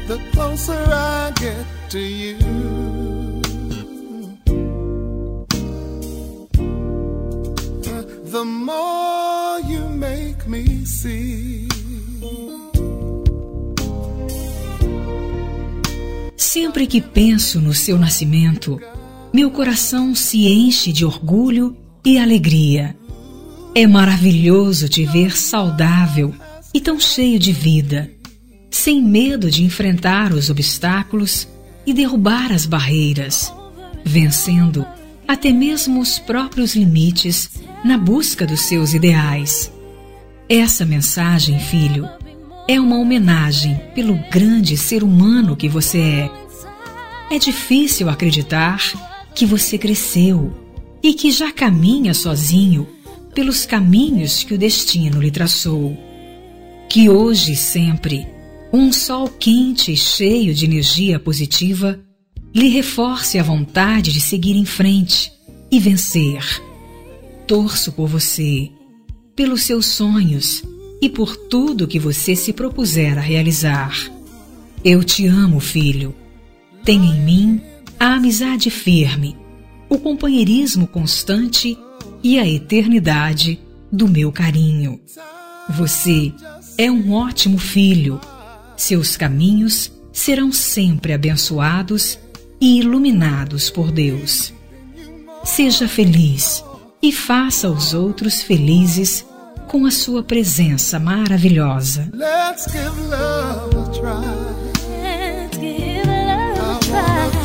the closer I get to you. The more you make me see. Sempre que penso no seu nascimento, meu coração se enche de orgulho e alegria. É maravilhoso te ver saudável e tão cheio de vida, sem medo de enfrentar os obstáculos e derrubar as barreiras, vencendo até mesmo os próprios limites na busca dos seus ideais. Essa mensagem, filho, é uma homenagem pelo grande ser humano que você é. É difícil acreditar que você cresceu e que já caminha sozinho pelos caminhos que o destino lhe traçou. Que hoje e sempre um sol quente e cheio de energia positiva lhe reforce a vontade de seguir em frente e vencer. Torço por você, pelos seus sonhos e por tudo que você se propuser a realizar. Eu te amo, filho. Tenha em mim a amizade firme, o companheirismo constante e a eternidade do meu carinho. Você é um ótimo filho. Seus caminhos serão sempre abençoados e iluminados por Deus. Seja feliz e faça os outros felizes com a sua presença maravilhosa. Let's give love a try. Let's give love a try.